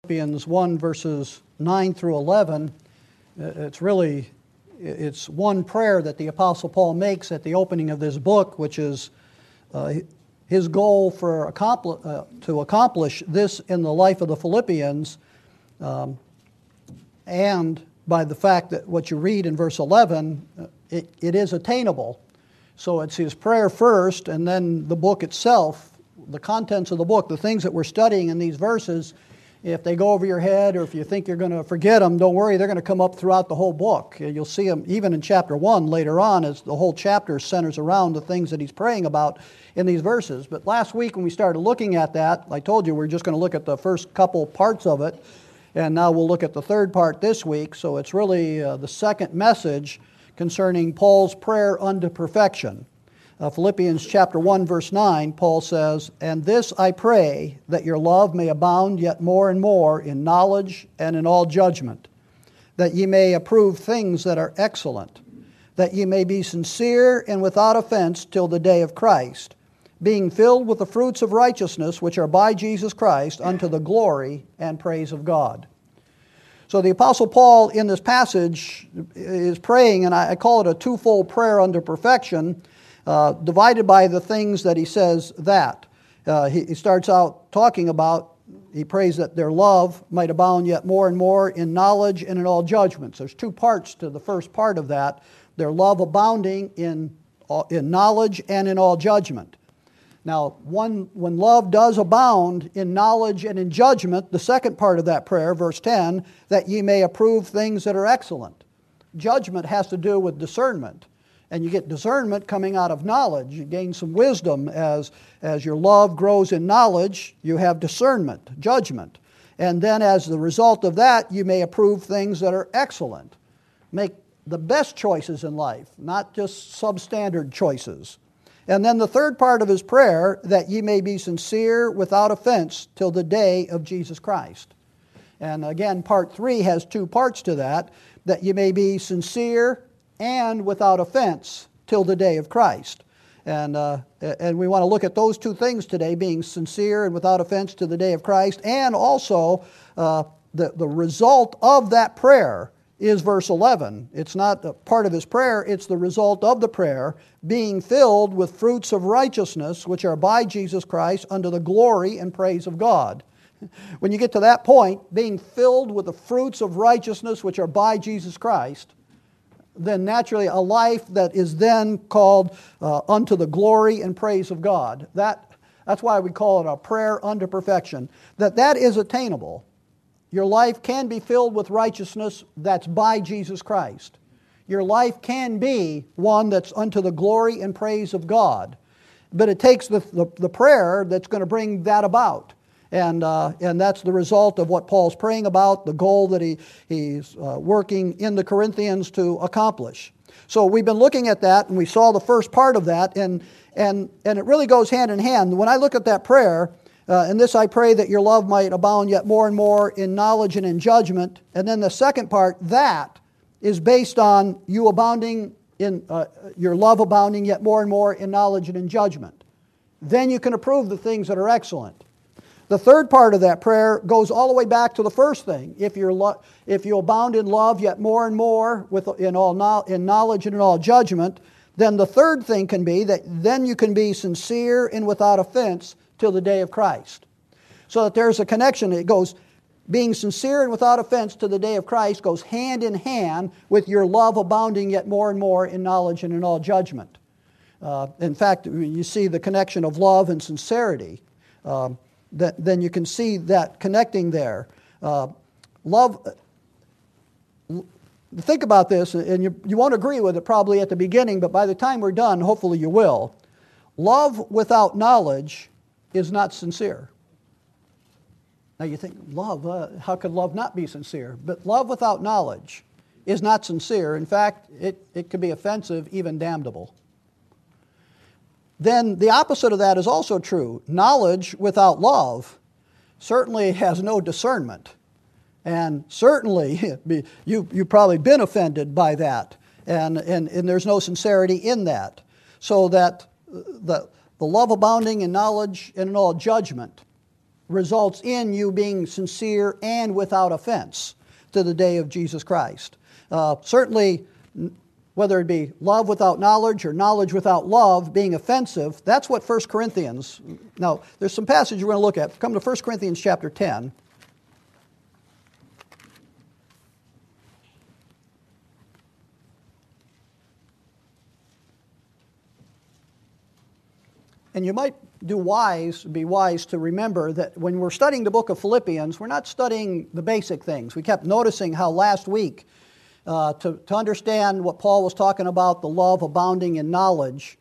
Philippians 1, verses 9 through 11, it's one prayer that the Apostle Paul makes at the opening of this book, which is his goal to accomplish this in the life of the Philippians, and by the fact that what you read in verse 11, it is attainable. So it's his prayer first, and then the book itself, the contents of the book, the things that we're studying in these verses. If they go over your head or if you think you're going to forget them, don't worry, they're going to come up throughout the whole book. You'll see them even in chapter 1 later on, as the whole chapter centers around the things that he's praying about in these verses. But last week when we started looking at that, I told you we're just going to look at the first couple parts of it, and now we'll look at the third part this week. So it's really the second message concerning Paul's prayer unto perfection. Philippians chapter 1, verse 9, Paul says, "And this I pray, that your love may abound yet more and more in knowledge and in all judgment, that ye may approve things that are excellent, that ye may be sincere and without offense till the day of Christ, being filled with the fruits of righteousness which are by Jesus Christ unto the glory and praise of God." So the Apostle Paul in this passage is praying, and I call it a twofold prayer unto perfection, divided by the things that he says that. He starts out talking about, he prays that their love might abound yet more and more in knowledge and in all judgments. There's two parts to the first part of that. Their love abounding in knowledge and in all judgment. Now, when love does abound in knowledge and in judgment, the second part of that prayer, verse 10, that ye may approve things that are excellent. Judgment has to do with discernment. And you get discernment coming out of knowledge. You gain some wisdom as your love grows in knowledge. You have discernment, judgment. And then as the result of that, you may approve things that are excellent. Make the best choices in life, not just substandard choices. And then the third part of his prayer, that ye may be sincere without offense till the day of Jesus Christ. And again, part 3 has two parts to that ye may be sincere and without offense till the day of Christ. And we want to look at those two things today, being sincere and without offense to the day of Christ, and also the result of that prayer is verse 11. It's not a part of his prayer, it's the result of the prayer, being filled with fruits of righteousness, which are by Jesus Christ unto the glory and praise of God. When you get to that point, being filled with the fruits of righteousness, which are by Jesus Christ, then naturally a life that is then called unto the glory and praise of God. That's why we call it a prayer unto perfection. That is attainable. Your life can be filled with righteousness that's by Jesus Christ. Your life can be one that's unto the glory and praise of God. But it takes the prayer that's going to bring that about. And that's the result of what Paul's praying about, the goal that he's working in the Corinthians to accomplish. So we've been looking at that, and we saw the first part of that, and it really goes hand in hand. When I look at that prayer, and this I pray that your love might abound yet more and more in knowledge and in judgment, and then the second part, that is based on you abounding in your love abounding yet more and more in knowledge and in judgment. Then you can approve the things that are excellent. The third part of that prayer goes all the way back to the first thing. If you abound in love yet more and more in knowledge and in all judgment, then the third thing can be that then you can be sincere and without offense till the day of Christ. So that there's a connection. It goes, being sincere and without offense to the day of Christ goes hand in hand with your love abounding yet more and more in knowledge and in all judgment. In fact, you see the connection of love and sincerity. Then you can see that connecting there. Love, think about this, and you won't agree with it probably at the beginning, but by the time we're done, hopefully you will. Love without knowledge is not sincere. Now you think, love, how could love not be sincere? But love without knowledge is not sincere. In fact, it could be offensive, even damnable. Then the opposite of that is also true. Knowledge without love certainly has no discernment. And certainly, you've probably been offended by that. And there's no sincerity in that. So that the love abounding in knowledge and in all judgment results in you being sincere and without offense to the day of Jesus Christ. Certainly, whether it be love without knowledge or knowledge without love being offensive, that's what 1 Corinthians... Now, there's some passages we're going to look at. Come to 1 Corinthians chapter 10. And you might be wise to remember that when we're studying the book of Philippians, we're not studying the basic things. We kept noticing how last week, to understand what Paul was talking about, the love abounding in knowledge,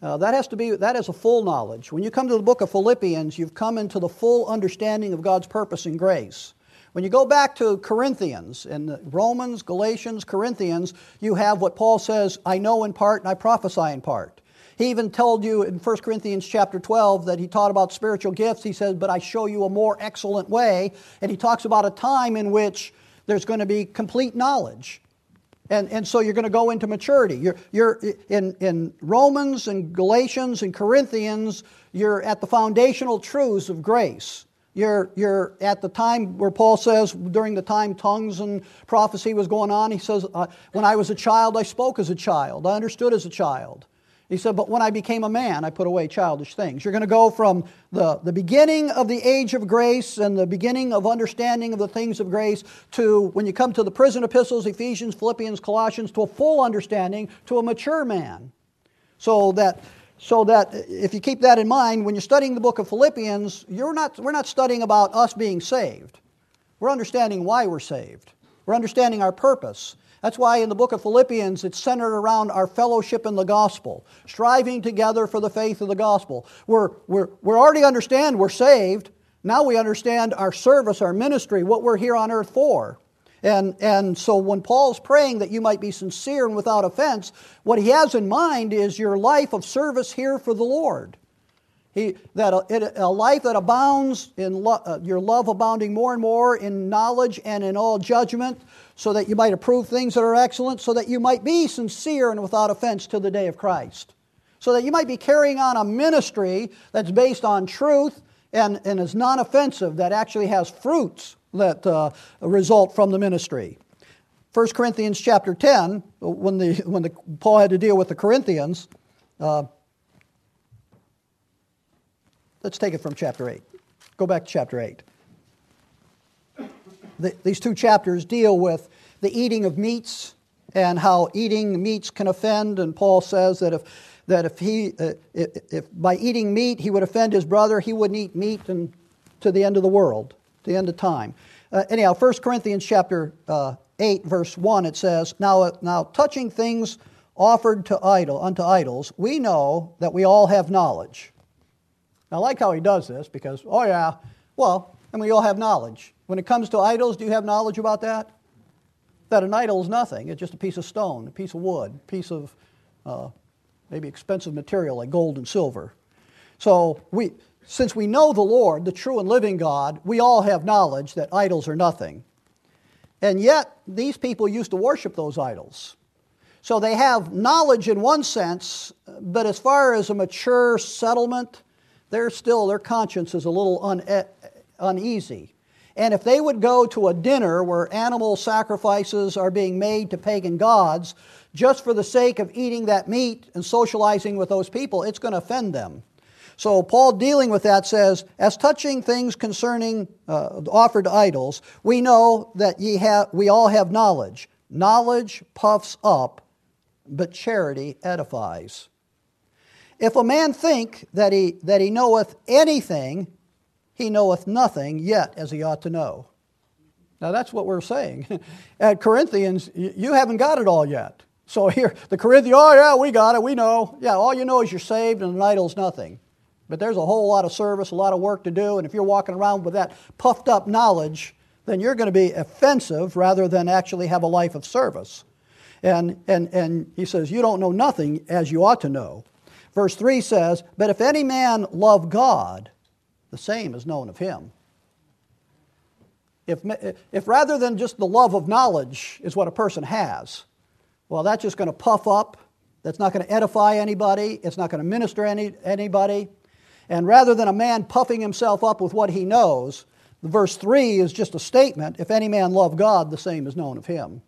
that is a full knowledge. When you come to the book of Philippians, you've come into the full understanding of God's purpose and grace. When you go back to Corinthians, in Romans, Galatians, Corinthians, you have what Paul says, I know in part and I prophesy in part. He even told you in 1 Corinthians chapter 12 that he taught about spiritual gifts. He says, but I show you a more excellent way. And he talks about a time in which there's going to be complete knowledge. And so you're going to go into maturity. You're in Romans and Galatians and Corinthians, you're at the foundational truths of grace. You're at the time where Paul says, during the time tongues and prophecy was going on, he says, when I was a child, I spoke as a child. I understood as a child. He said, but when I became a man, I put away childish things. You're going to go from the beginning of the age of grace and the beginning of understanding of the things of grace to, when you come to the prison epistles, Ephesians, Philippians, Colossians, to a full understanding, to a mature man. So that if you keep that in mind, when you're studying the book of Philippians, we're not studying about us being saved. We're understanding why we're saved. We're understanding our purpose. That's why in the book of Philippians, it's centered around our fellowship in the gospel, striving together for the faith of the gospel. We already understand we're saved. Now we understand our service, our ministry, what we're here on earth for. And so when Paul's praying that you might be sincere and without offense, what he has in mind is your life of service here for the Lord. A life that abounds in your love abounding more and more in knowledge and in all judgment, so that you might approve things that are excellent, so that you might be sincere and without offense to the day of Christ. So that you might be carrying on a ministry that's based on truth and is non-offensive, that actually has fruits that result from the ministry. 1 Corinthians chapter 10, when Paul had to deal with the Corinthians, let's take it from chapter 8. Go back to chapter 8. These two chapters deal with the eating of meats and how eating meats can offend. And Paul says that if by eating meat he would offend his brother, he wouldn't eat meat to the end of the world, to the end of time. Anyhow, 1 Corinthians chapter 8, verse 1, it says, Now touching things offered unto idols, we know that we all have knowledge. Now, I like how he does this because, and we all have knowledge. When it comes to idols, do you have knowledge about that? That an idol is nothing. It's just a piece of stone, a piece of wood, a piece of maybe expensive material like gold and silver. So since we know the Lord, the true and living God, we all have knowledge that idols are nothing. And yet, these people used to worship those idols. So they have knowledge in one sense, but as far as a mature settlement, their conscience is a little uneasy. And if they would go to a dinner where animal sacrifices are being made to pagan gods, just for the sake of eating that meat and socializing with those people, it's going to offend them. So Paul, dealing with that, says, as touching things concerning offered to idols, we know that we all have knowledge. Knowledge puffs up, but charity edifies. If a man think that he knoweth anything, he knoweth nothing yet as he ought to know. Now that's what we're saying. At Corinthians, you haven't got it all yet. So here, the Corinthians, we got it, we know. Yeah, all you know is you're saved and an idol's nothing. But there's a whole lot of service, a lot of work to do, and if you're walking around with that puffed up knowledge, then you're going to be offensive rather than actually have a life of service. And he says, you don't know nothing as you ought to know. Verse 3 says, but if any man love God, the same is known of him. If rather than just the love of knowledge is what a person has, well, that's just going to puff up. That's not going to edify anybody. It's not going to minister anybody. And rather than a man puffing himself up with what he knows, the verse 3 is just a statement, if any man love God, the same is known of him.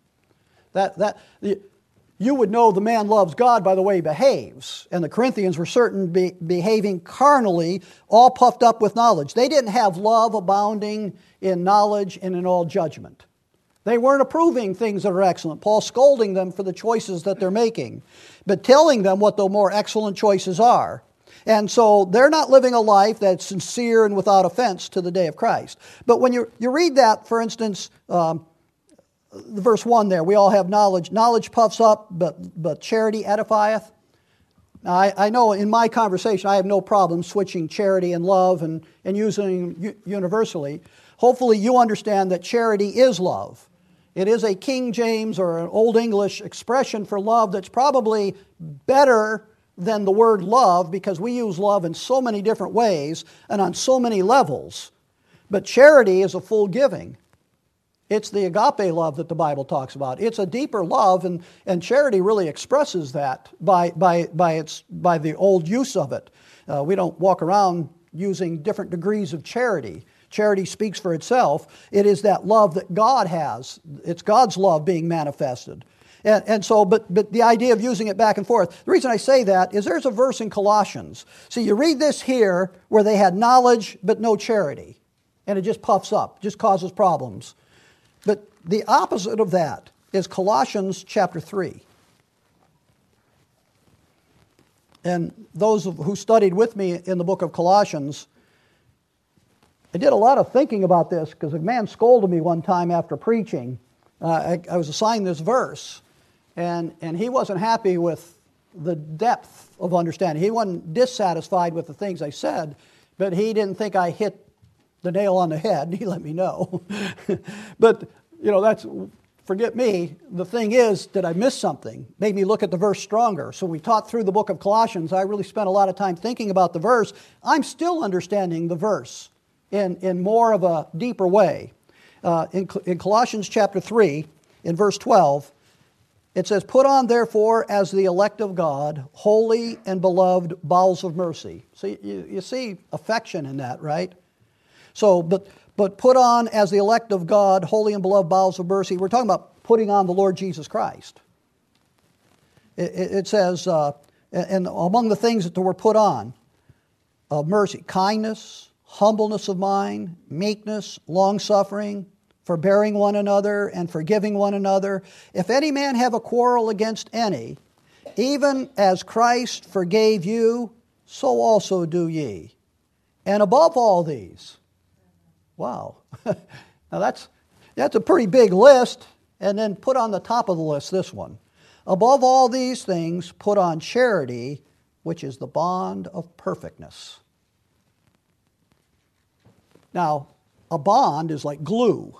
You would know the man loves God by the way he behaves. And the Corinthians were certainly behaving carnally, all puffed up with knowledge. They didn't have love abounding in knowledge and in all judgment. They weren't approving things that are excellent. Paul's scolding them for the choices that they're making, but telling them what the more excellent choices are. And so they're not living a life that's sincere and without offense to the day of Christ. But when you read that, for instance, the verse 1 there, we all have knowledge. Knowledge puffs up, but charity edifieth. Now, I know in my conversation I have no problem switching charity and love and using universally. Hopefully you understand that charity is love. It is a King James or an Old English expression for love that's probably better than the word love, because we use love in so many different ways and on so many levels. But charity is a full giving. It's the agape love that the Bible talks about. It's a deeper love, and charity really expresses that by the old use of it. We don't walk around using different degrees of charity. Charity speaks for itself. It is that love that God has. It's God's love being manifested. And so, but the idea of using it back and forth, the reason I say that is there's a verse in Colossians. See, you read this here where they had knowledge but no charity, and it just puffs up, just causes problems. But the opposite of that is Colossians chapter 3. And those who studied with me in the book of Colossians, I did a lot of thinking about this because a man scolded me one time after preaching. I was assigned this verse, and he wasn't happy with the depth of understanding. He wasn't dissatisfied with the things I said, but he didn't think I hit the nail on the head, and he let me know. But, that's, forget me. The thing is, did I miss something? Made me look at the verse stronger. So we taught through the book of Colossians. I really spent a lot of time thinking about the verse. I'm still understanding the verse in more of a deeper way. In Colossians chapter 3, in verse 12, it says, "Put on therefore as the elect of God, holy and beloved bowels of mercy." So you see affection in that, right? So, but put on as the elect of God, holy and beloved bowels of mercy. We're talking about putting on the Lord Jesus Christ. It says, and among the things that were put on, mercy, kindness, humbleness of mind, meekness, long-suffering, forbearing one another, and forgiving one another. If any man have a quarrel against any, even as Christ forgave you, so also do ye. And above all these, wow. Now that's a pretty big list, and then put on the top of the list this one. Above all these things, put on charity, which is the bond of perfectness. Now, a bond is like glue.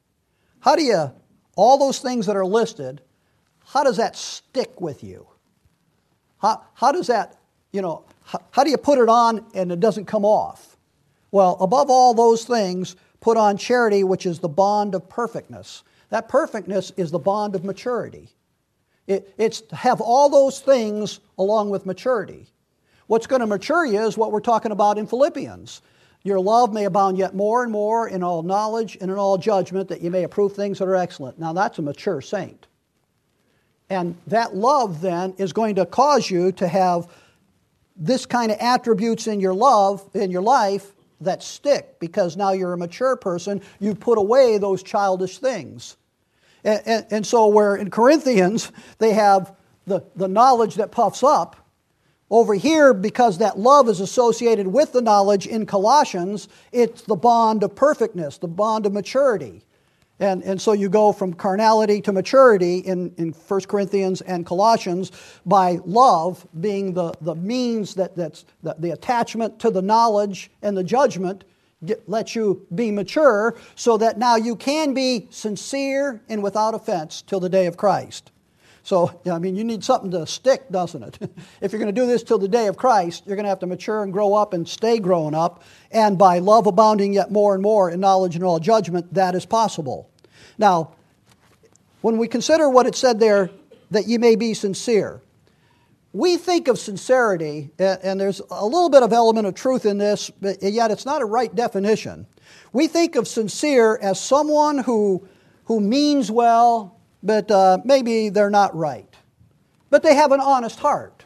All those things that are listed, how does that stick with you? How does that, how do you put it on and it doesn't come off? Well, above all those things, put on charity, which is the bond of perfectness. That perfectness is the bond of maturity. It's to have all those things along with maturity. What's going to mature you is what we're talking about in Philippians. Your love may abound yet more and more in all knowledge and in all judgment, that you may approve things that are excellent. Now that's a mature saint. And that love then is going to cause you to have this kind of attributes in your life that stick, because now you're a mature person. You've put away those childish things. And so where in Corinthians they have the knowledge that puffs up, over here, because that love is associated with the knowledge in Colossians, it's the bond of perfectness, the bond of maturity. And so you go from carnality to maturity in 1 Corinthians and Colossians by love being the means that's the attachment to the knowledge and the judgment lets you be mature, so that now you can be sincere and without offense till the day of Christ. So, you need something to stick, doesn't it? If you're going to do this till the day of Christ, you're going to have to mature and grow up and stay growing up. And by love abounding yet more and more in knowledge and all judgment, that is possible. Now, when we consider what it said there, that ye may be sincere, we think of sincerity, and there's a little bit of element of truth in this, but yet it's not a right definition. We think of sincere as someone who means well, but maybe they're not right. But they have an honest heart.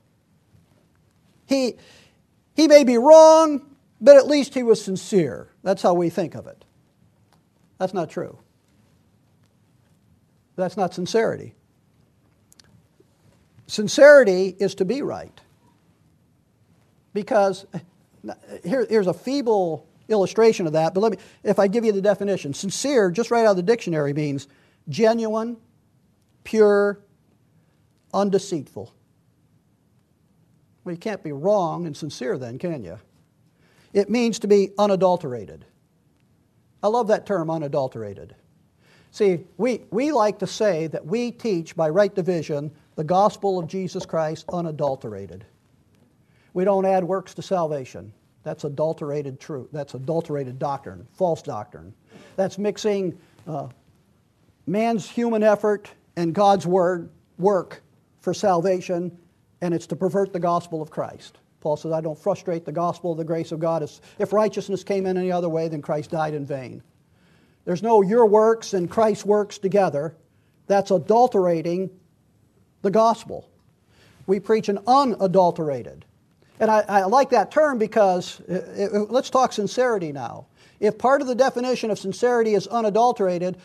He may be wrong, but at least he was sincere. That's how we think of it. That's not true. That's not sincerity. Sincerity is to be right. Because here's a feeble illustration of that, but if I give you the definition, sincere, just right out of the dictionary, means genuine, pure, undeceitful. Well, you can't be wrong and sincere then, can you? It means to be unadulterated. I love that term, unadulterated. See, we like to say that we teach by right division the gospel of Jesus Christ unadulterated. We don't add works to salvation. That's adulterated truth. That's adulterated doctrine, false doctrine. That's mixing man's human effort and God's word work for salvation, and it's to pervert the gospel of Christ. Paul says, I don't frustrate the gospel of the grace of God. If righteousness came in any other way, then Christ died in vain. There's no your works and Christ's works together. That's adulterating the gospel. We preach an unadulterated. And I like that term because, let's talk sincerity now. If part of the definition of sincerity is unadulterated,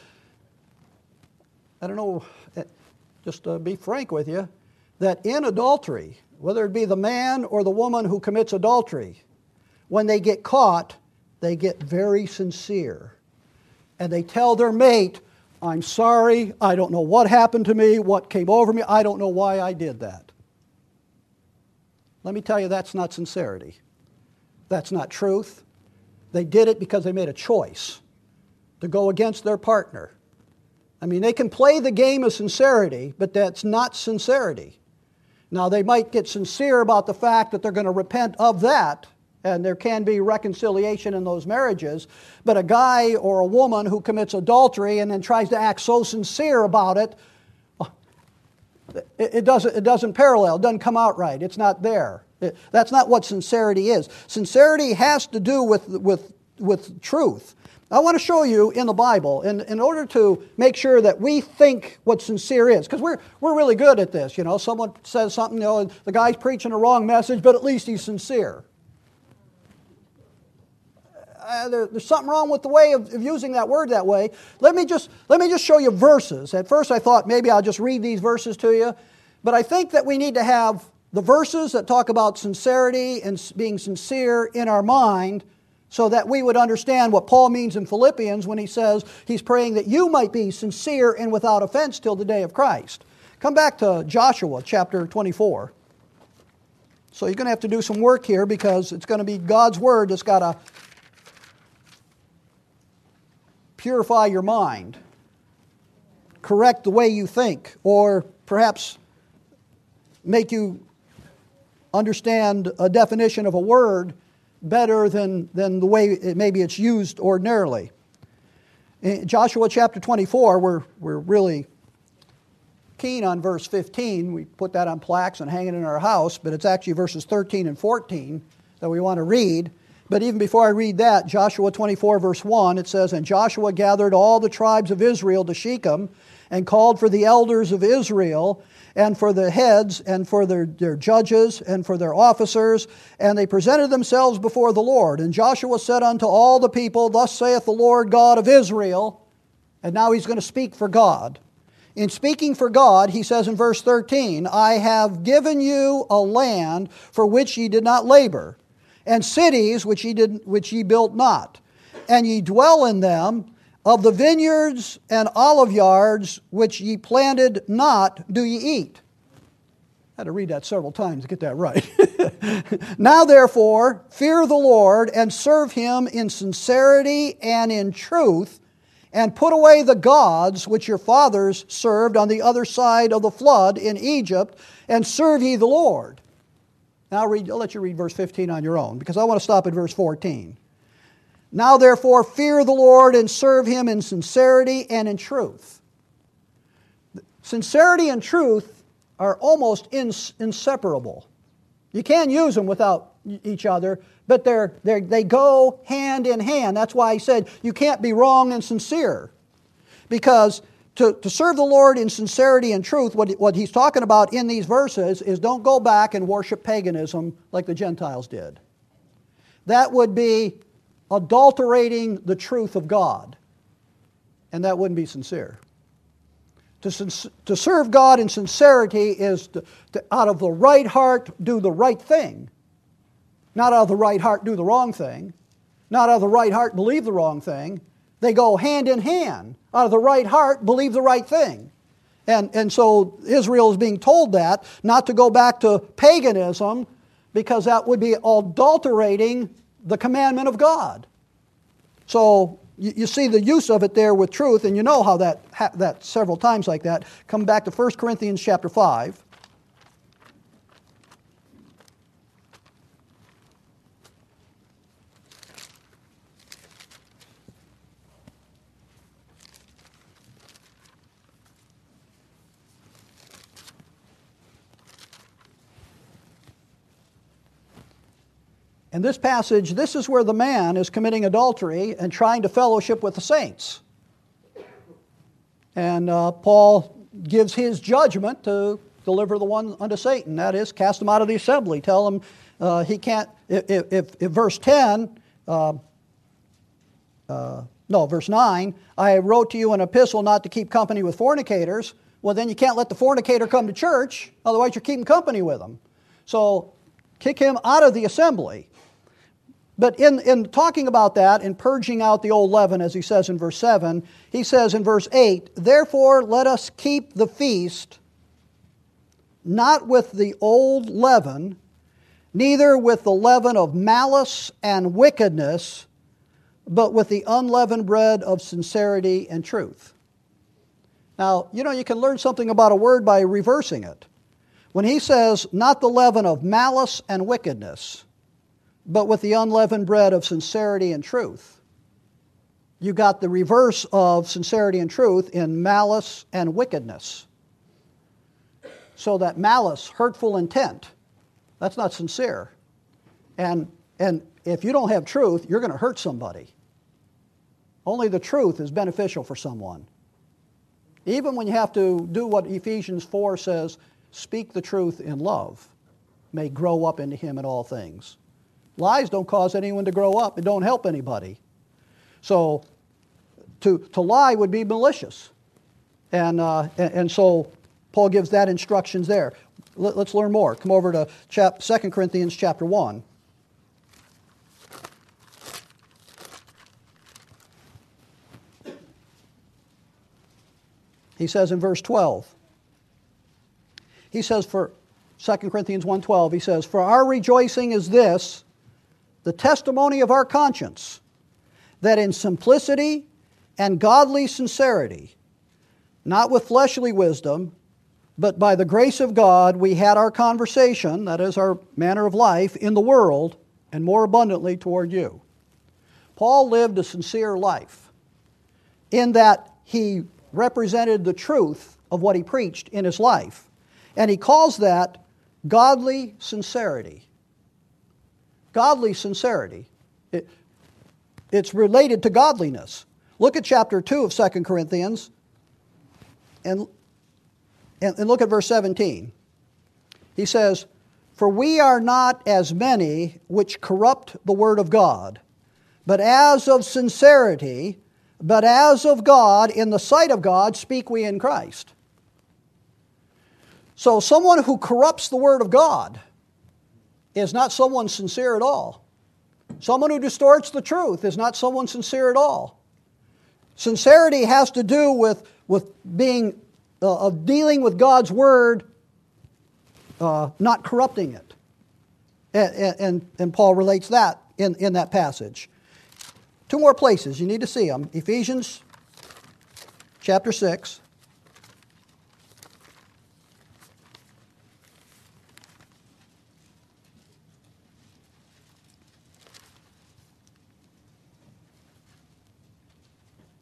I don't know, just to be frank with you, that in adultery, whether it be the man or the woman who commits adultery, when they get caught, they get very sincere. And they tell their mate, I'm sorry, I don't know what happened to me, what came over me, I don't know why I did that. Let me tell you, that's not sincerity. That's not truth. They did it because they made a choice to go against their partner. I mean, they can play the game of sincerity, but that's not sincerity. Now, they might get sincere about the fact that they're going to repent of that, and there can be reconciliation in those marriages, but a guy or a woman who commits adultery and then tries to act so sincere about it, it doesn't parallel, it doesn't come out right, it's not there. That's not what sincerity is. Sincerity has to do with truth. I want to show you in the Bible, in order to make sure that we think what sincere is, because we're really good at this. You know, someone says something, you know, the guy's preaching a wrong message, but at least he's sincere. There's something wrong with the way of using that word that way. Let me just show you verses. At first I thought maybe I'll just read these verses to you, but I think that we need to have the verses that talk about sincerity and being sincere in our mind, so that we would understand what Paul means in Philippians when he says he's praying that you might be sincere and without offense till the day of Christ. Come back to Joshua chapter 24. So you're going to have to do some work here, because it's going to be God's word that's got to purify your mind, correct the way you think, or perhaps make you understand a definition of a word better than the way maybe it's used ordinarily. In Joshua chapter 24, we're really keen on verse 15. We put that on plaques and hang it in our house, but it's actually verses 13 and 14 that we want to read. But even before I read that, Joshua 24 verse 1, it says, And Joshua gathered all the tribes of Israel to Shechem, and called for the elders of Israel, and for the heads, and for their judges, and for their officers, and they presented themselves before the Lord. And Joshua said unto all the people, Thus saith the Lord God of Israel. And now he's going to speak for God. In speaking for God, he says in verse 13, I have given you a land for which ye did not labor, and cities which ye built not, and ye dwell in them. Of the vineyards and olive yards which ye planted not, do ye eat. I had to read that several times to get that right. Now therefore, fear the Lord, and serve him in sincerity and in truth, and put away the gods which your fathers served on the other side of the flood in Egypt, and serve ye the Lord. Now I'll let you read verse 15 on your own, because I want to stop at verse 14. Now therefore fear the Lord, and serve him in sincerity and in truth. Sincerity and truth are almost inseparable. You can't use them without each other, but they go hand in hand. That's why he said you can't be wrong and sincere. Because to serve the Lord in sincerity and truth, what he's talking about in these verses is don't go back and worship paganism like the Gentiles did. That would be adulterating the truth of God, and that wouldn't be sincere. To serve God in sincerity is to out of the right heart do the right thing. Not out of the right heart do the wrong thing. Not out of the right heart believe the wrong thing. They go hand in hand. Out of the right heart believe the right thing. And so Israel is being told that, not to go back to paganism, because that would be adulterating the commandment of God. So you see the use of it there with truth, and you know how that several times like that. Come back to 1 Corinthians chapter 5. In this passage, this is where the man is committing adultery and trying to fellowship with the saints. And Paul gives his judgment to deliver the one unto Satan. That is, cast him out of the assembly. Tell him he can't, if verse 10, verse 9, I wrote to you an epistle not to keep company with fornicators. Well, then you can't let the fornicator come to church, otherwise you're keeping company with him. So kick him out of the assembly. But in talking about that, in purging out the old leaven, as he says in verse 7, he says in verse 8, therefore let us keep the feast not with the old leaven, neither with the leaven of malice and wickedness, but with the unleavened bread of sincerity and truth. Now, you can learn something about a word by reversing it. When he says, not the leaven of malice and wickedness, but with the unleavened bread of sincerity and truth. You got the reverse of sincerity and truth in malice and wickedness. So that malice, hurtful intent, that's not sincere. And if you don't have truth, you're going to hurt somebody. Only the truth is beneficial for someone. Even when you have to do what Ephesians 4 says, speak the truth in love, may grow up into him in all things. Lies don't cause anyone to grow up. It don't help anybody. So to lie would be malicious. And so Paul gives that instructions there. Let's learn more. Come over to 2 Corinthians chapter 1. He says in verse 12, he says for 2 Corinthians 1:12, he says, for our rejoicing is this, the testimony of our conscience, that in simplicity and godly sincerity, not with fleshly wisdom, but by the grace of God, we had our conversation, that is our manner of life, in the world, and more abundantly toward you. Paul lived a sincere life in that he represented the truth of what he preached in his life. And he calls that godly sincerity. Godly sincerity. It's related to godliness. Look at chapter 2 of 2 Corinthians and look at verse 17. He says, for we are not as many which corrupt the word of God, but as of sincerity, but as of God, in the sight of God, speak we in Christ. So someone who corrupts the word of God is not someone sincere at all. Someone who distorts the truth is not someone sincere at all. Sincerity has to do with being of dealing with God's word, not corrupting it. And Paul relates that in that passage. Two more places, you need to see them. Ephesians chapter 6.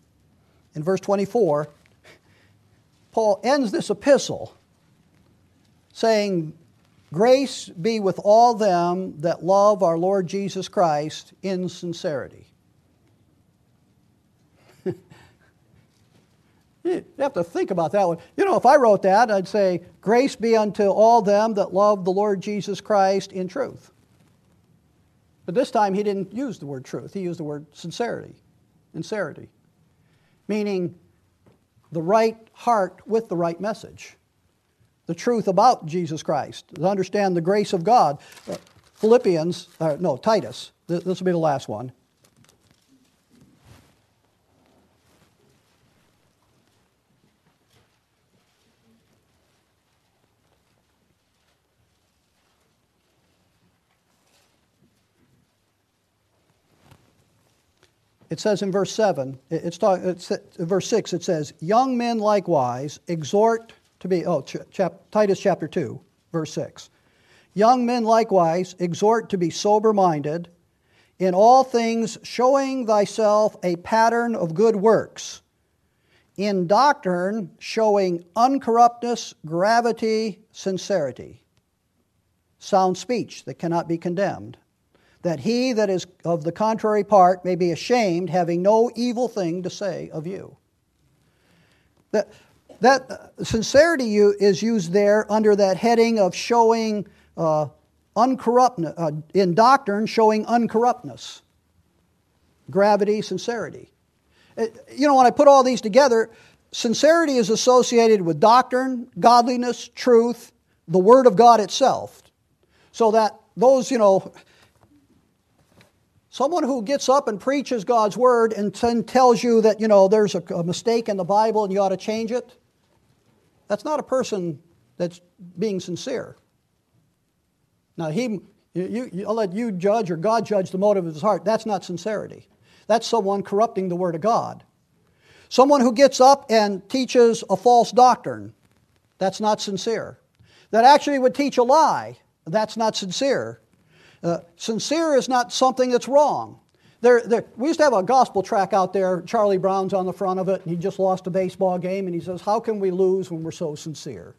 In verse 24, Paul ends this epistle saying, "Grace be with all them that love our Lord Jesus Christ in sincerity." You have to think about that one. You know, if I wrote that, I'd say, "Grace be unto all them that love the Lord Jesus Christ in truth." But this time he didn't use the word truth. He used the word sincerity. Sincerity. Meaning the right heart with the right message. The truth about Jesus Christ. To understand the grace of God. Titus. This will be the last one. It says in verse 7, verse 6, it says, "Young men likewise exhort to be," Titus chapter 2, verse 6. "Young men likewise exhort to be sober-minded, in all things showing thyself a pattern of good works, in doctrine showing uncorruptness, gravity, sincerity, sound speech that cannot be condemned, that he that is of the contrary part may be ashamed, having no evil thing to say of you." That sincerity is used there under that heading of showing uncorruptness, in doctrine showing uncorruptness, gravity, sincerity. You know, when I put all these together, sincerity is associated with doctrine, godliness, truth, the Word of God itself. So that those, someone who gets up and preaches God's Word and then tells you that, there's a mistake in the Bible and you ought to change it, that's not a person that's being sincere. Now, I'll let you judge or God judge the motive of his heart. That's not sincerity. That's someone corrupting the Word of God. Someone who gets up and teaches a false doctrine, that's not sincere. That actually would teach a lie, that's not sincere. Sincere is not something that's wrong. We used to have a gospel tract out there. Charlie Brown's on the front of it, and he just lost a baseball game, and he says, "How can we lose when we're so sincere?"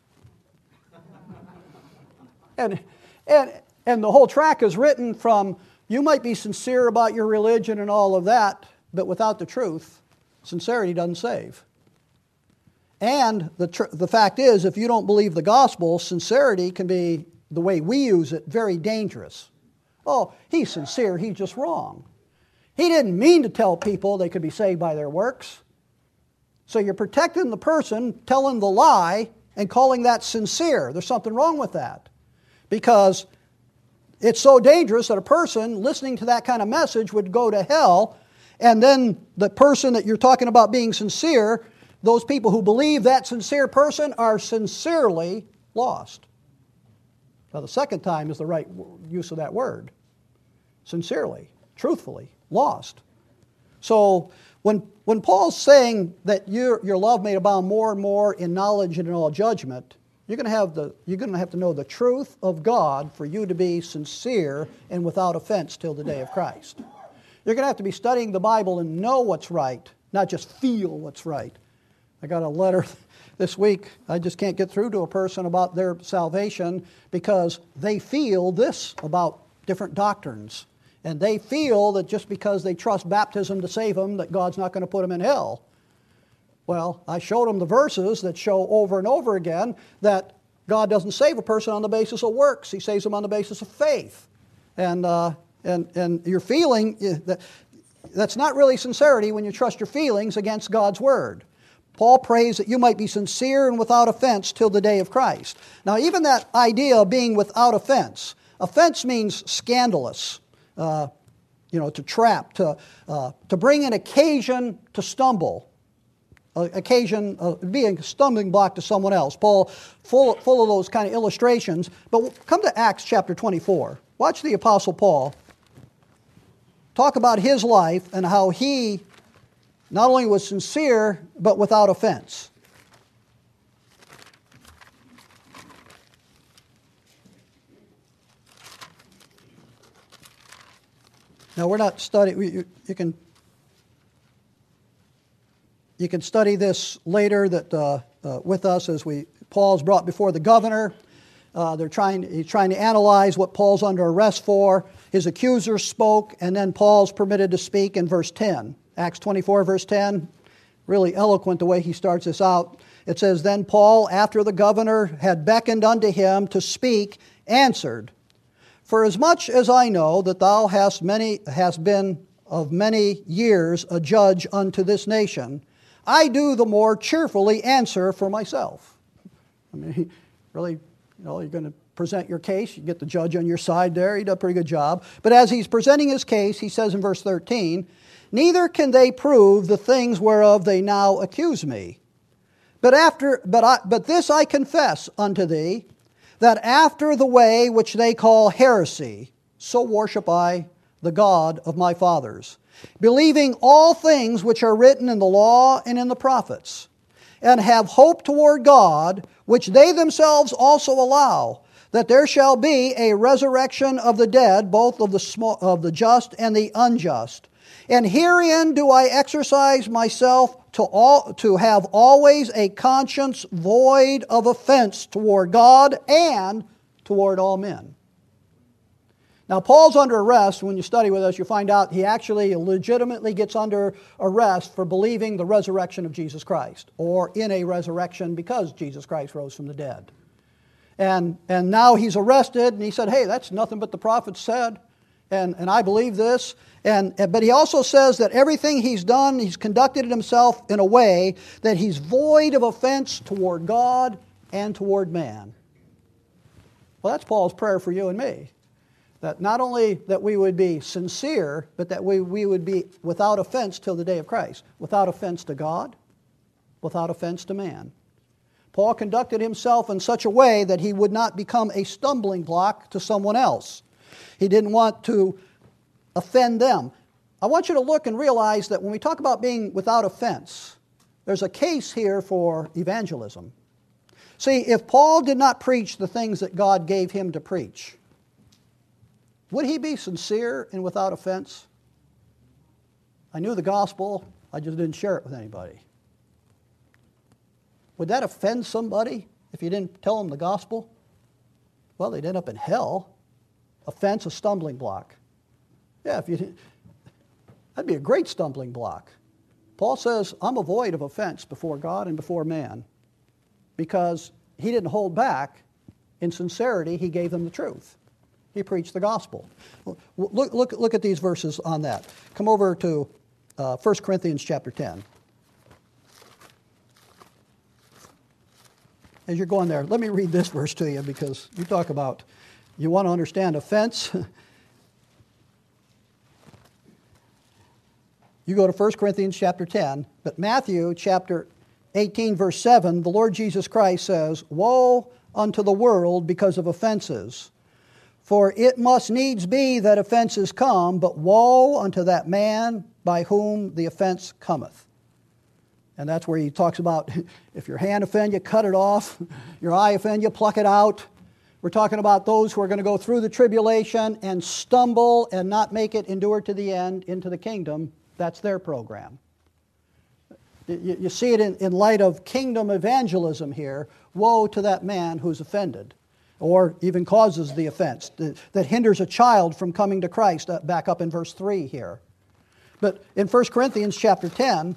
and the whole tract is written from, you might be sincere about your religion and all of that, but without the truth, sincerity doesn't save. And the fact is, if you don't believe the gospel, sincerity can be, the way we use it, very dangerous. Oh, he's sincere, he's just wrong. He didn't mean to tell people they could be saved by their works. So you're protecting the person telling the lie and calling that sincere. There's something wrong with that. Because it's so dangerous that a person listening to that kind of message would go to hell, and then the person that you're talking about being sincere, those people who believe that sincere person are sincerely lost. Now, the second time is the right use of that word. Sincerely, truthfully, lost. So when Paul's saying that your love may abound more and more in knowledge and in all judgment, you're going to have to know the truth of God for you to be sincere and without offense till the day of Christ. You're going to have to be studying the Bible and know what's right, not just feel what's right. I got a letter this week. I just can't get through to a person about their salvation because they feel this about different doctrines. And they feel that just because they trust baptism to save them, that God's not going to put them in hell. Well, I showed them the verses that show over and over again that God doesn't save a person on the basis of works. He saves them on the basis of faith. And your feeling, that's not really sincerity when you trust your feelings against God's Word. Paul prays that you might be sincere and without offense till the day of Christ. Now, even that idea of being without offense means scandalous, to trap, to bring an occasion to stumble, being a stumbling block to someone else. Paul, full of those kind of illustrations. But come to Acts chapter 24. Watch the Apostle Paul talk about his life and how he not only was sincere, but without offense. Now, we're not studying, you can study this later with us as Paul's brought before the governor, He's trying to analyze what Paul's under arrest for. His accusers spoke, and then Paul's permitted to speak in verse 10. Acts 24, verse 10, really eloquent the way he starts this out. It says, "Then Paul, after the governor had beckoned unto him to speak, answered, For as much as I know that thou hast been of many years a judge unto this nation, I do the more cheerfully answer for myself." I mean, really, you're going to present your case. You get the judge on your side there. He did a pretty good job. But as he's presenting his case, he says in verse 13, "Neither can they prove the things whereof they now accuse me. But this I confess unto thee, that after the way which they call heresy, so worship I the God of my fathers, believing all things which are written in the law and in the prophets, and have hope toward God, which they themselves also allow, that there shall be a resurrection of the dead, both of the just and the unjust. And herein do I exercise myself to have always a conscience void of offense toward God and toward all men." Now, Paul's under arrest. When you study with us, you find out he actually legitimately gets under arrest for believing the resurrection of Jesus Christ, or in a resurrection because Jesus Christ rose from the dead. And now he's arrested, and he said, "Hey, that's nothing but the prophets said, and I believe this." But he also says that everything he's done, he's conducted himself in a way that he's void of offense toward God and toward man. Well, that's Paul's prayer for you and me. That not only that we would be sincere, but that we would be without offense till the day of Christ. Without offense to God, without offense to man. Paul conducted himself in such a way that he would not become a stumbling block to someone else. He didn't want to offend them. I want you to look and realize that when we talk about being without offense, there's a case here for evangelism. See, if Paul did not preach the things that God gave him to preach, would he be sincere and without offense? I knew the gospel, I just didn't share it with anybody. Would that offend somebody if you didn't tell them the gospel? Well, they'd end up in hell. Offense, a stumbling block. Yeah, that'd be a great stumbling block. Paul says, I'm void of offense before God and before man, because he didn't hold back. In sincerity, he gave them the truth. He preached the gospel. Look at these verses on that. Come over to 1 Corinthians chapter 10. As you're going there, let me read this verse to you, because you talk about, you want to understand offense. You go to 1 Corinthians chapter 10, but Matthew chapter 18, verse 7, the Lord Jesus Christ says, "Woe unto the world because of offenses. For it must needs be that offenses come, but woe unto that man by whom the offense cometh." And that's where he talks about, if your hand offend you, cut it off. Your eye offend you, pluck it out. We're talking about those who are going to go through the tribulation and stumble and not make it endure to the end into the kingdom. That's their program. You see it in light of kingdom evangelism here. Woe to that man who's offended, or even causes the offense, that hinders a child from coming to Christ, back up in verse 3 here. But in 1 Corinthians chapter 10,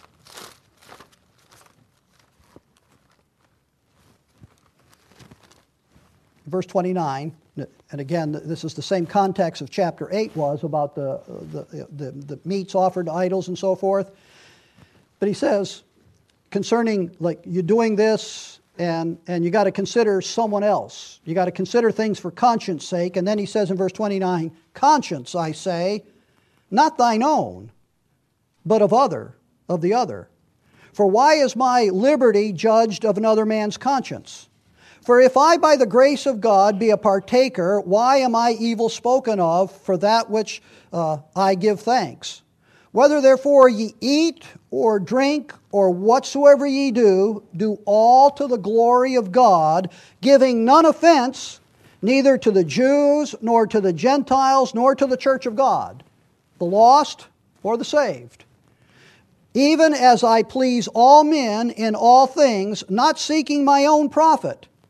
verse 29, and again, this is the same context of chapter 8 was about the meats offered to idols and so forth. But he says, concerning, like, you doing this, and you got to consider someone else. You got to consider things for conscience sake. And then he says in verse 29, "Conscience, I say, not thine own, but of the other. For why is my liberty judged of another man's conscience? For if I by the grace of God be a partaker, why am I evil spoken of for that which I give thanks? Whether therefore ye eat or drink or whatsoever ye do, do all to the glory of God, giving none offense, neither to the Jews, nor to the Gentiles, nor to the church of God, the lost or the saved. Even as I please all men in all things, not seeking my own profit,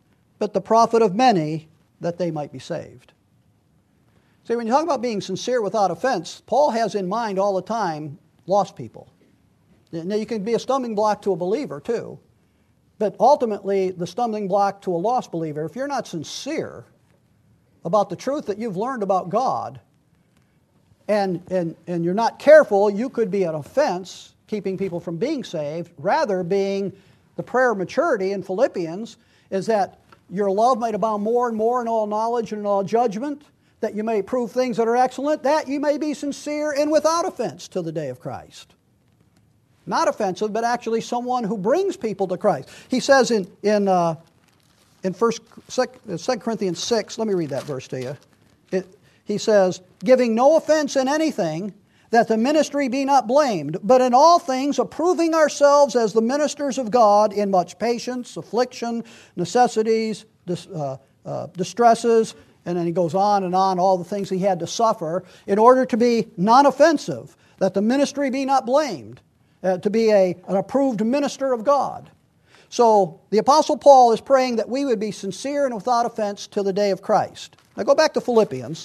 but the profit of many, that they might be saved. See, when you talk about being sincere without offense, Paul has in mind all the time lost people. Now, you can be a stumbling block to a believer too, but ultimately the stumbling block to a lost believer, if you're not sincere about the truth that you've learned about God, and you're not careful, you could be an offense, keeping people from being saved, rather being the prayer of maturity in Philippians is that your love might abound more and more in all knowledge and in all judgment, that you may prove things that are excellent, that you may be sincere and without offense till the day of Christ. Not offensive, but actually someone who brings people to Christ. He says in 2 Corinthians 6, let me read that verse to you. He says, giving no offense in anything, that the ministry be not blamed, but in all things approving ourselves as the ministers of God in much patience, affliction, necessities, distresses, and then he goes on and on, all the things he had to suffer, in order to be non-offensive, that the ministry be not blamed, to be an approved minister of God. So the Apostle Paul is praying that we would be sincere and without offense till the day of Christ. Now go back to Philippians.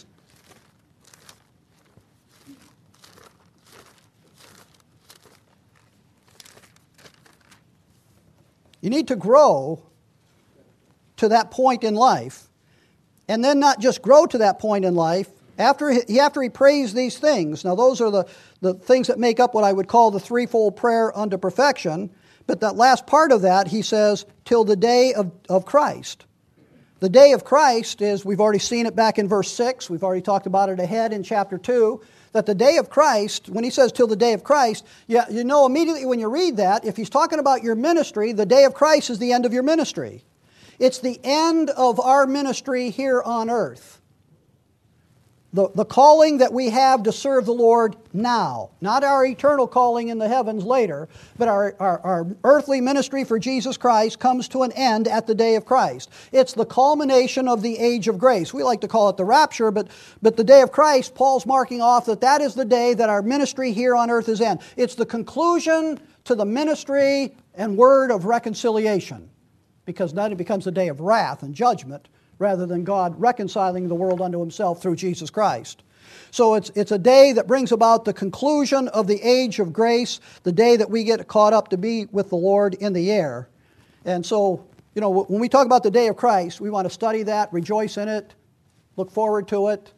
You need to grow to that point in life, and then not just grow to that point in life. After he prays these things, now those are the things that make up what I would call the threefold prayer unto perfection, but that last part of that, he says, till the day of Christ. The day of Christ is, we've already seen it back in verse 6, we've already talked about it ahead in chapter 2, that the day of Christ, when he says till the day of Christ, you know immediately when you read that, if he's talking about your ministry, the day of Christ is the end of your ministry. It's the end of our ministry here on earth. The calling that we have to serve the Lord now, not our eternal calling in the heavens later, but our earthly ministry for Jesus Christ comes to an end at the day of Christ. It's the culmination of the age of grace. We like to call it the rapture, but the day of Christ, Paul's marking off that is the day that our ministry here on earth is end. It's the conclusion to the ministry and word of reconciliation, because then it becomes a day of wrath and judgment, rather than God reconciling the world unto himself through Jesus Christ. So it's a day that brings about the conclusion of the age of grace, the day that we get caught up to be with the Lord in the air. And so, when we talk about the day of Christ, we want to study that, rejoice in it, look forward to it.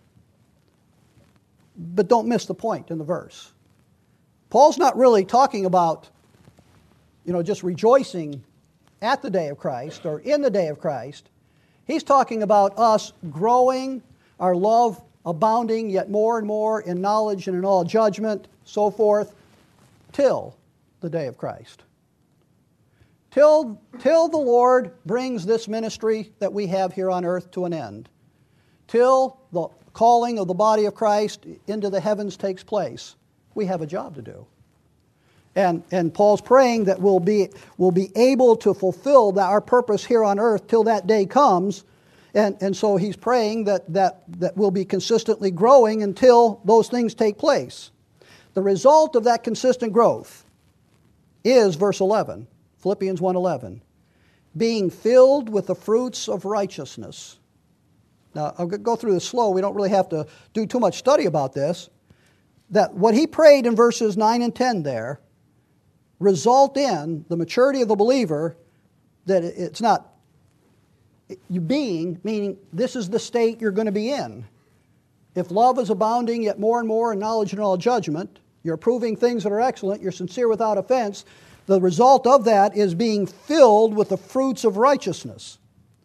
But don't miss the point in the verse. Paul's not really talking about, just rejoicing at the day of Christ or in the day of Christ. He's talking about us growing, our love abounding yet more and more in knowledge and in all judgment, so forth, till the day of Christ. Till the Lord brings this ministry that we have here on earth to an end. Till the calling of the body of Christ into the heavens takes place. We have a job to do. And Paul's praying that we'll be able to fulfill our purpose here on earth till that day comes. And so he's praying that we'll be consistently growing until those things take place. The result of that consistent growth is verse 11, Philippians 1:11, being filled with the fruits of righteousness. Now, I'll go through this slow. We don't really have to do too much study about this. That what he prayed in verses 9 and 10 there result in the maturity of the believer, that it's not you being, meaning this is the state you're going to be in. If love is abounding yet more and more in knowledge and all judgment, you're approving things that are excellent, you're sincere without offense, the result of that is being filled with the fruits of righteousness.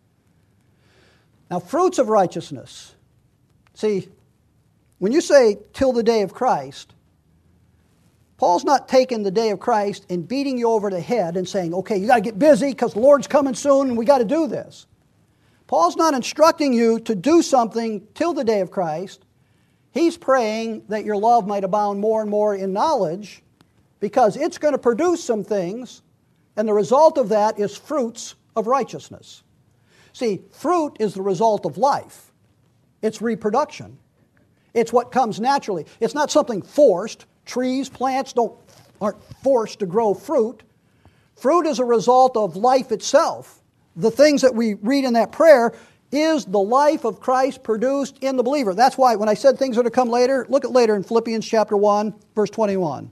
Now, fruits of righteousness. See, when you say till the day of Christ, Paul's not taking the day of Christ and beating you over the head and saying, okay, you got to get busy because the Lord's coming soon and we got to do this. Paul's not instructing you to do something till the day of Christ. He's praying that your love might abound more and more in knowledge, because it's going to produce some things, and the result of that is fruits of righteousness. See, fruit is the result of life. It's reproduction. It's what comes naturally. It's not something forced. Trees, plants aren't forced to grow fruit. Fruit is a result of life itself. the things that we read in that prayer is the life of Christ produced in the believer. That's why when I said things are to come later, look at later in Philippians chapter 1, verse 21.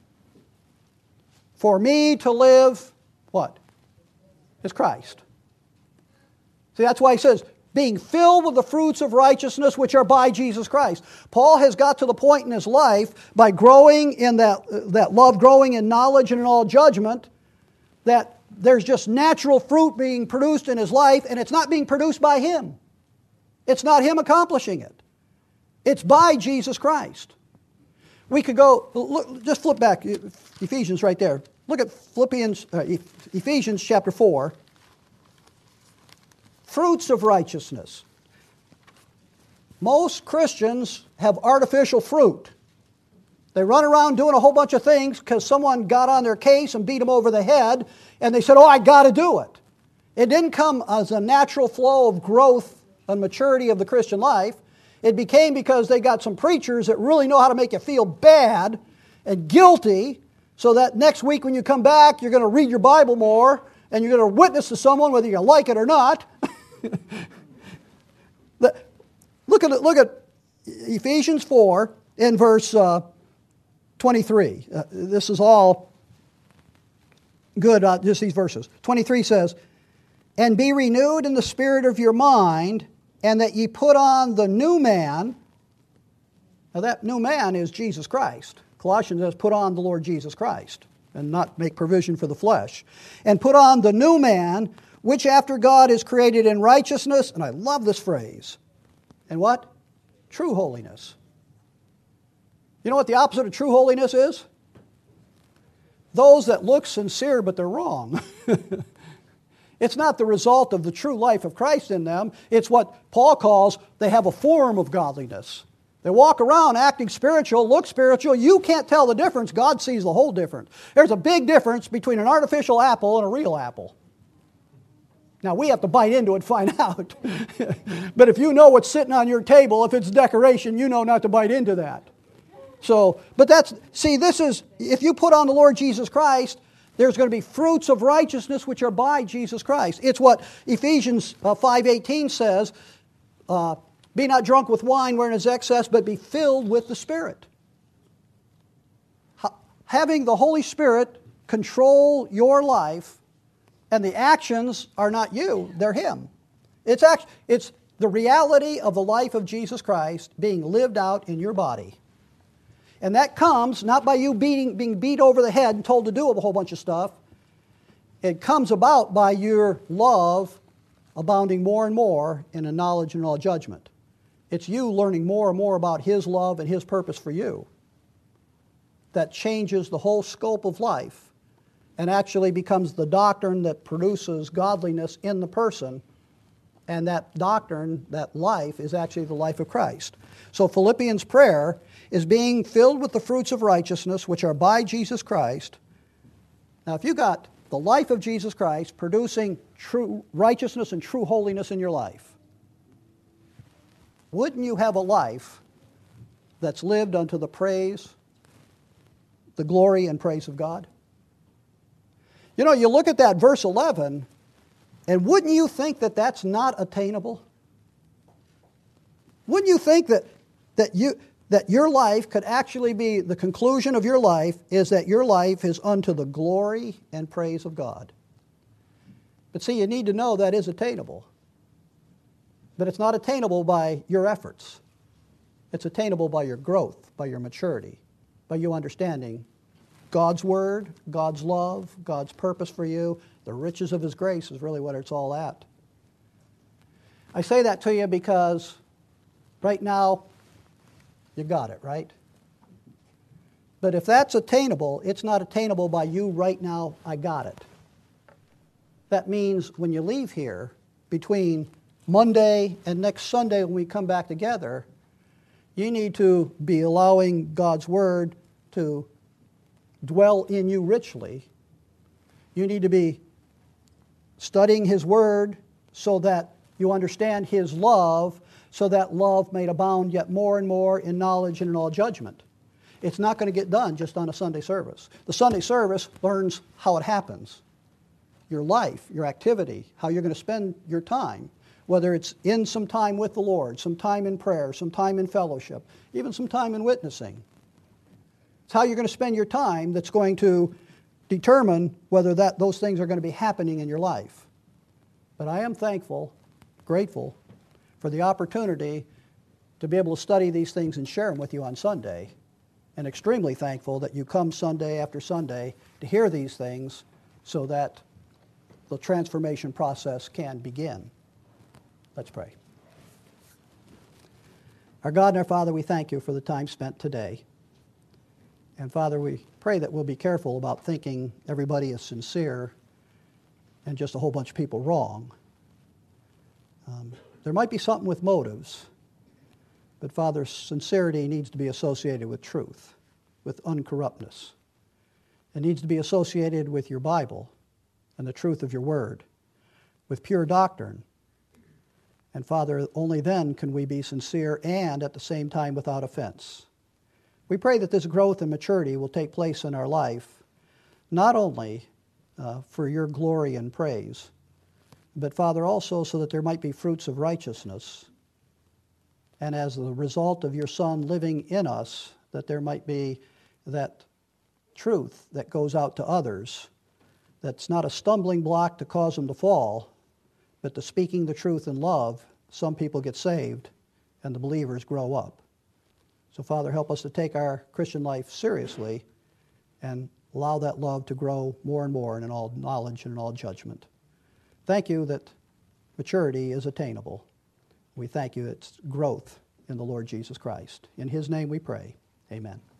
For me to live, what? Is Christ. See, that's why he says, being filled with the fruits of righteousness which are by Jesus Christ. Paul has got to the point in his life by growing in that love, growing in knowledge and in all judgment, that there's just natural fruit being produced in his life, and it's not being produced by him. It's not him accomplishing it. It's by Jesus Christ. We could go, look, just flip back, Ephesians right there. Look at Ephesians chapter 4. Fruits of righteousness. Most Christians have artificial fruit. They run around doing a whole bunch of things because someone got on their case and beat them over the head, and they said, oh, I got to do it. It didn't come as a natural flow of growth and maturity of the Christian life. It became because they got some preachers that really know how to make you feel bad and guilty, so that next week when you come back, you're going to read your Bible more, and you're going to witness to someone whether you like it or not. Look at Ephesians 4 in verse 23. This is all good, just these verses. 23 says, and be renewed in the spirit of your mind, and that ye put on the new man. Now that new man is Jesus Christ. Colossians says, put on the Lord Jesus Christ, and not make provision for the flesh. And put on the new man, which after God is created in righteousness, and I love this phrase, and what? True holiness. You know what the opposite of true holiness is? Those that look sincere, but they're wrong. It's not the result of the true life of Christ in them. It's what Paul calls, they have a form of godliness. They walk around acting spiritual, look spiritual. You can't tell the difference. God sees the whole difference. There's a big difference between an artificial apple and a real apple. Now, we have to bite into it to find out. But if you know what's sitting on your table, if it's decoration, you know not to bite into that. So, but this is, if you put on the Lord Jesus Christ, there's going to be fruits of righteousness which are by Jesus Christ. It's what Ephesians 5:18 says, be not drunk with wine wherein is excess, but be filled with the Spirit. Having the Holy Spirit control your life, and the actions are not you, they're Him. It's the reality of the life of Jesus Christ being lived out in your body. And that comes not by you being beat over the head and told to do a whole bunch of stuff. It comes about by your love abounding more and more in a knowledge and all judgment. It's you learning more and more about His love and His purpose for you that changes the whole scope of life and actually becomes the doctrine that produces godliness in the person. And that doctrine, that life, is actually the life of Christ. So Philippians' prayer is being filled with the fruits of righteousness which are by Jesus Christ. Now, if you got the life of Jesus Christ producing true righteousness and true holiness in your life, wouldn't you have a life that's lived unto the praise, the glory and praise of God? You know, you look at that verse 11, and wouldn't you think that that's not attainable? Wouldn't you think that your life could actually be, the conclusion of your life is that your life is unto the glory and praise of God? But see, you need to know that is attainable. But it's not attainable by your efforts. It's attainable by your growth, by your maturity, by you understanding God's Word, God's love, God's purpose for you. The riches of His grace is really what it's all at. I say that to you because right now, you got it, right? But if that's attainable, it's not attainable by you right now, I got it. That means when you leave here, between Monday and next Sunday when we come back together, you need to be allowing God's Word to dwell in you richly. You need to be studying His Word so that you understand His love, so that love may abound yet more and more in knowledge and in all judgment. It's not going to get done just on a Sunday service. The Sunday service learns how it happens. your life, your activity, how you're going to spend your time, whether it's in some time with the Lord, some time in prayer, some time in fellowship, even some time in witnessing. It's how you're going to spend your time that's going to determine whether those things are going to be happening in your life. But I am thankful, grateful for the opportunity to be able to study these things and share them with you on Sunday, and extremely thankful that you come Sunday after Sunday to hear these things so that the transformation process can begin. Let's pray. Our God and our Father, we thank you for the time spent today. And Father, we pray that we'll be careful about thinking everybody is sincere and just a whole bunch of people wrong. There might be something with motives, but Father, sincerity needs to be associated with truth, with uncorruptness. It needs to be associated with your Bible and the truth of your word, with pure doctrine. And Father, only then can we be sincere and at the same time without offense. We pray that this growth and maturity will take place in our life, not only for your glory and praise, but Father, also so that there might be fruits of righteousness, and as the result of your Son living in us, that there might be that truth that goes out to others, that's not a stumbling block to cause them to fall, but to speaking the truth in love, some people get saved and the believers grow up. So Father, help us to take our Christian life seriously and allow that love to grow more and more in all knowledge and in all judgment. Thank you that maturity is attainable. We thank you it's growth in the Lord Jesus Christ. In his name we pray. Amen.